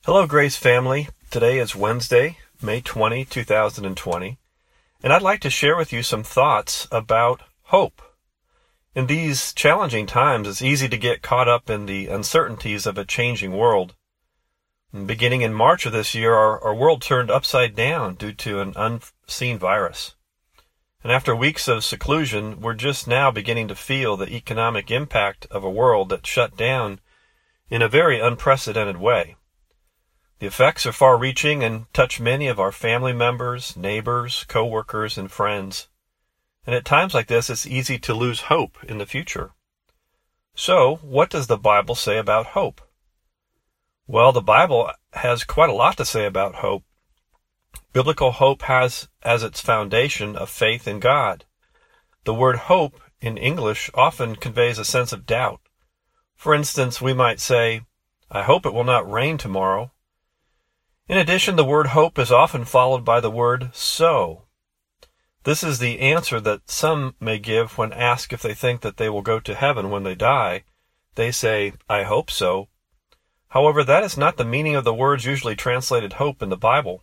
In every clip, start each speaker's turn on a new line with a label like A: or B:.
A: Hello, Grace family. Today is Wednesday, May 20, 2020, and I'd like to share with you some thoughts about hope. In these challenging times, it's easy to get caught up in the uncertainties of a changing world. Beginning in March of this year, our world turned upside down due to an unseen virus. And after weeks of seclusion, we're just now beginning to feel the economic impact of a world that shut down in a very unprecedented way. The effects are far-reaching and touch many of our family members, neighbors, co-workers, and friends. And at times like this, it's easy to lose hope in the future. So, what does the Bible say about hope? Well, the Bible has quite a lot to say about hope. Biblical hope has as its foundation a faith in God. The word hope in English often conveys a sense of doubt. For instance, we might say, "I hope it will not rain tomorrow." In addition, the word hope is often followed by the word so. This is the answer that some may give when asked if they think that they will go to heaven when they die. They say, "I hope so." However, that is not the meaning of the words usually translated hope in the Bible.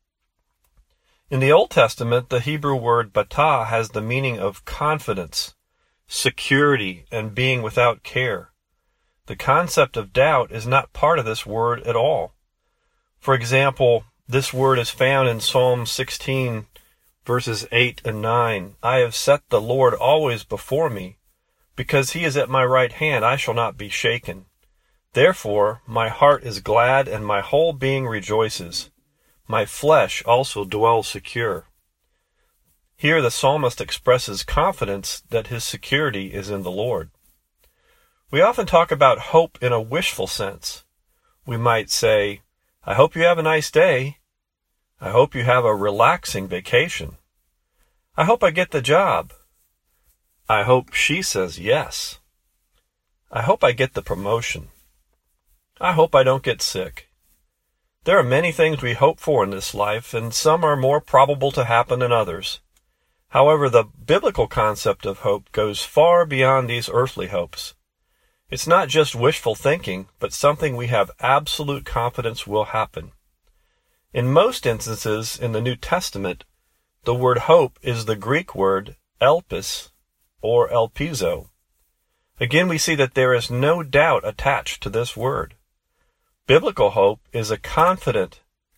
A: In the Old Testament, the Hebrew word batah has the meaning of confidence, security, and being without care. The concept of doubt is not part of this word at all. For example, this word is found in Psalm 16, verses 8 and 9. "I have set the Lord always before me. Because he is at my right hand, I shall not be shaken. Therefore, my heart is glad and my whole being rejoices. My flesh also dwells secure." Here the psalmist expresses confidence that his security is in the Lord. We often talk about hope in a wishful sense. We might say, "I hope you have a nice day. I hope you have a relaxing vacation. I hope I get the job. I hope she says yes. I hope I get the promotion. I hope I don't get sick." There are many things we hope for in this life, and some are more probable to happen than others. However, the biblical concept of hope goes far beyond these earthly hopes. It's not just wishful thinking, but something we have absolute confidence will happen. In most instances in the New Testament, the word hope is the Greek word elpis or elpizo. Again, we see that there is no doubt attached to this word. Biblical hope is a confident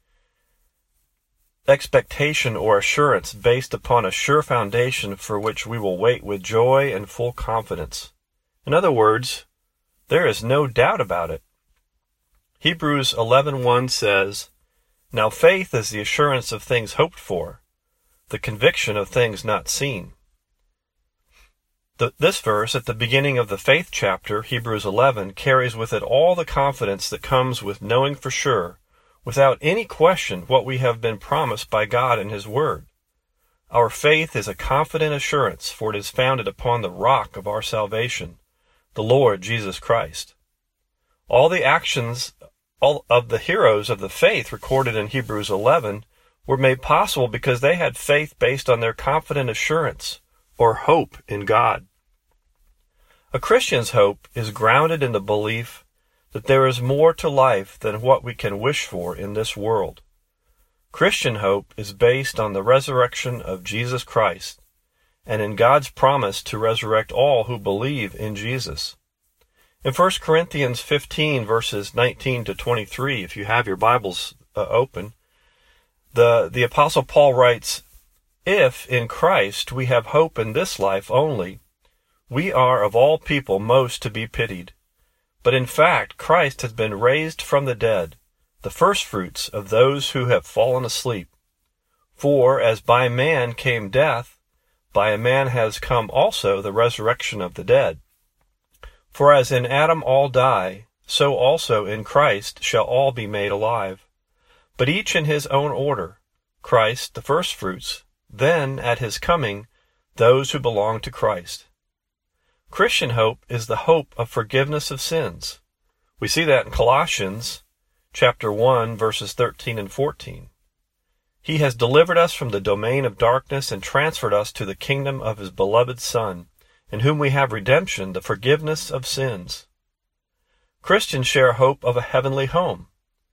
A: expectation or assurance based upon a sure foundation for which we will wait with joy and full confidence. In other words, there is no doubt about it. Hebrews 11:1 says, "Now faith is the assurance of things hoped for, the conviction of things not seen." This verse at the beginning of the faith chapter, Hebrews 11, carries with it all the confidence that comes with knowing for sure, without any question, what we have been promised by God in His Word. Our faith is a confident assurance, for it is founded upon the rock of our salvation, the Lord Jesus Christ. All the actions of the heroes of the faith recorded in Hebrews 11 were made possible because they had faith based on their confident assurance or hope in God. A Christian's hope is grounded in the belief that there is more to life than what we can wish for in this world. Christian hope is based on the resurrection of Jesus Christ and in God's promise to resurrect all who believe in Jesus. In 1 Corinthians 15, verses 19 to 23, if you have your Bibles open, the Apostle Paul writes, "If in Christ we have hope in this life only, we are of all people most to be pitied. But in fact, Christ has been raised from the dead, the firstfruits of those who have fallen asleep. For as by man came death, by a man has come also the resurrection of the dead. For as in Adam all die, so also in Christ shall all be made alive. But each in his own order, Christ the firstfruits, then at his coming, those who belong to Christ." Christian hope is the hope of forgiveness of sins. We see that in Colossians chapter 1, verses 13 and 14. "He has delivered us from the domain of darkness and transferred us to the kingdom of His beloved Son, in whom we have redemption, the forgiveness of sins." Christians share hope of a heavenly home.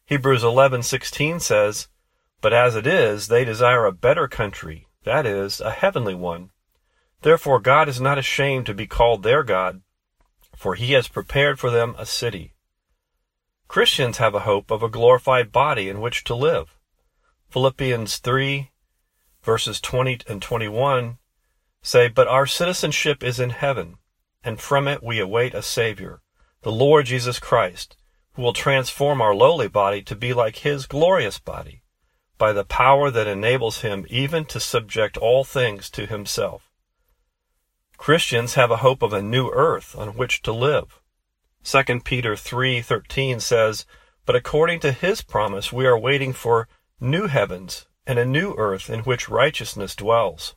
A: Hebrews 11:16 says, "But as it is, they desire a better country, that is, a heavenly one. Therefore God is not ashamed to be called their God, for he has prepared for them a city." Christians have a hope of a glorified body in which to live. Philippians 3, verses 20 and 21 say, "But our citizenship is in heaven, and from it we await a Savior, the Lord Jesus Christ, who will transform our lowly body to be like his glorious body, by the power that enables him even to subject all things to himself." Christians have a hope of a new earth on which to live. 2 Peter 3:13 says, "But according to his promise we are waiting for new heavens and a new earth in which righteousness dwells."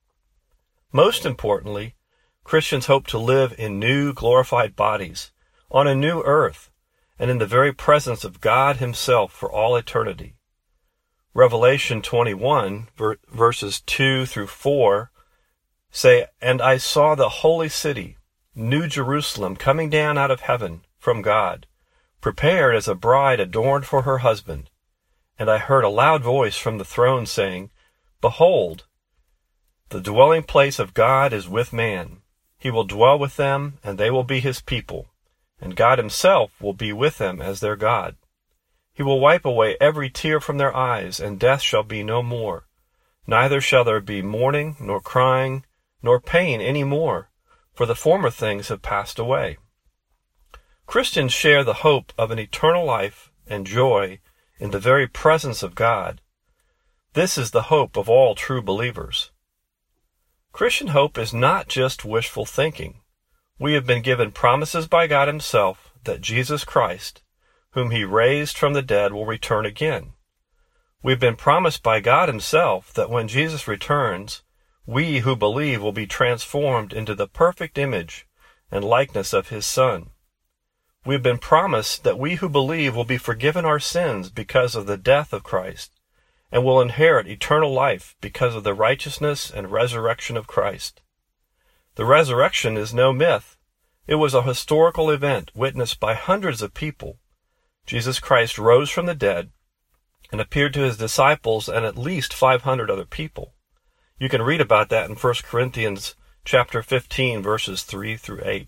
A: Most importantly, Christians hope to live in new glorified bodies, on a new earth, and in the very presence of God himself for all eternity. Revelation 21, verses 2 through 4, say, "And I saw the holy city, New Jerusalem, coming down out of heaven from God, prepared as a bride adorned for her husband. And I heard a loud voice from the throne saying, 'Behold, the dwelling place of God is with man. He will dwell with them, and they will be his people, and God himself will be with them as their God. He will wipe away every tear from their eyes, and death shall be no more. Neither shall there be mourning, nor crying, nor pain any more, for the former things have passed away." Christians share the hope of an eternal life and joy in the very presence of God. This is the hope of all true believers. Christian hope is not just wishful thinking. We have been given promises by God himself that Jesus Christ, whom he raised from the dead, will return again. We've been promised by God himself that when Jesus returns, we who believe will be transformed into the perfect image and likeness of his Son. We've been promised that we who believe will be forgiven our sins because of the death of Christ, and will inherit eternal life because of the righteousness and resurrection of Christ. The resurrection is no myth. It was a historical event witnessed by hundreds of people. Jesus Christ rose from the dead and appeared to his disciples and at least 500 other people. You can read about that in 1 Corinthians chapter 15, verses 3 through 8.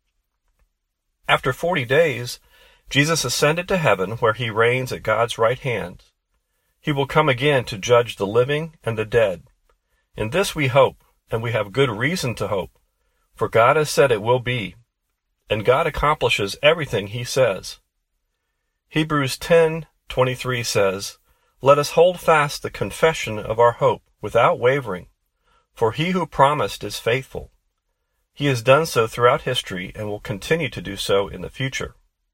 A: After 40 days, Jesus ascended to heaven where he reigns at God's right hand. He will come again to judge the living and the dead. In this we hope, and we have good reason to hope, for God has said it will be, and God accomplishes everything he says. Hebrews 10:23 says, "Let us hold fast the confession of our hope without wavering, for he who promised is faithful. He has done so throughout history and will continue to do so in the future."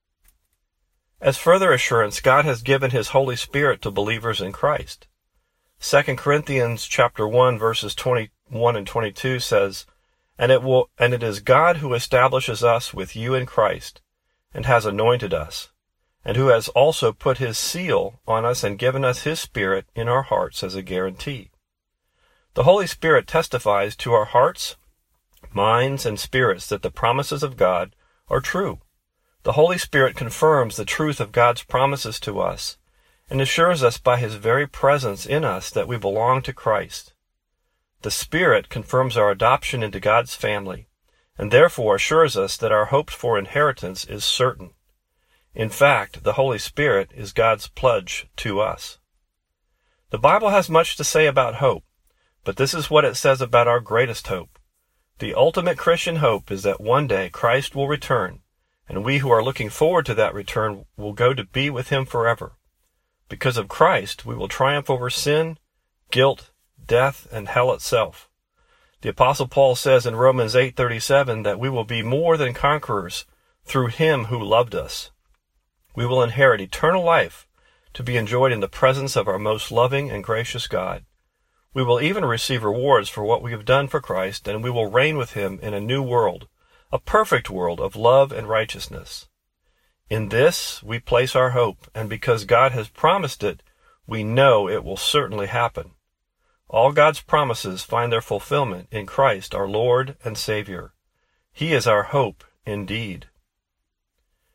A: As further assurance, God has given his Holy Spirit to believers in Christ. 2 Corinthians chapter 1, verses 21 and 22 says, And it is God who establishes us with you in Christ, and has anointed us, and who has also put his seal on us and given us his Spirit in our hearts as a guarantee. The Holy Spirit testifies to our hearts, minds, and spirits that the promises of God are true. The Holy Spirit confirms the truth of God's promises to us, and assures us by his very presence in us that we belong to Christ. The Spirit confirms our adoption into God's family, and therefore assures us that our hoped-for inheritance is certain. In fact, the Holy Spirit is God's pledge to us. The Bible has much to say about hope, but this is what it says about our greatest hope. The ultimate Christian hope is that one day Christ will return, and we who are looking forward to that return will go to be with him forever. Because of Christ, we will triumph over sin, guilt, death, and hell itself. The Apostle Paul says in Romans 8:37 that we will be more than conquerors through him who loved us. We will inherit eternal life to be enjoyed in the presence of our most loving and gracious God. We will even receive rewards for what we have done for Christ, and we will reign with him in a new world, a perfect world of love and righteousness. In this we place our hope, and because God has promised it, we know it will certainly happen. All God's promises find their fulfillment in Christ our Lord and Savior. He is our hope indeed.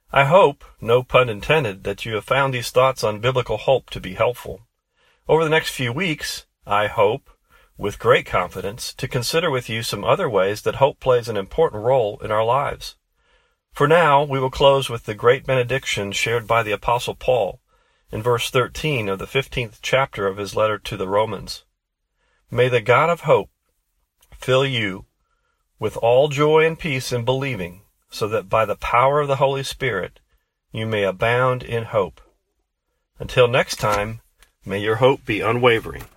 A: I hope, no pun intended, that you have found these thoughts on biblical hope to be helpful. Over the next few weeks, I hope, with great confidence, to consider with you some other ways that hope plays an important role in our lives. For now, we will close with the great benediction shared by the Apostle Paul in verse 13 of the 15th chapter of his letter to the Romans. May the God of hope fill you with all joy and peace in believing, so that by the power of the Holy Spirit you may abound in hope. Until next time, may your hope be unwavering.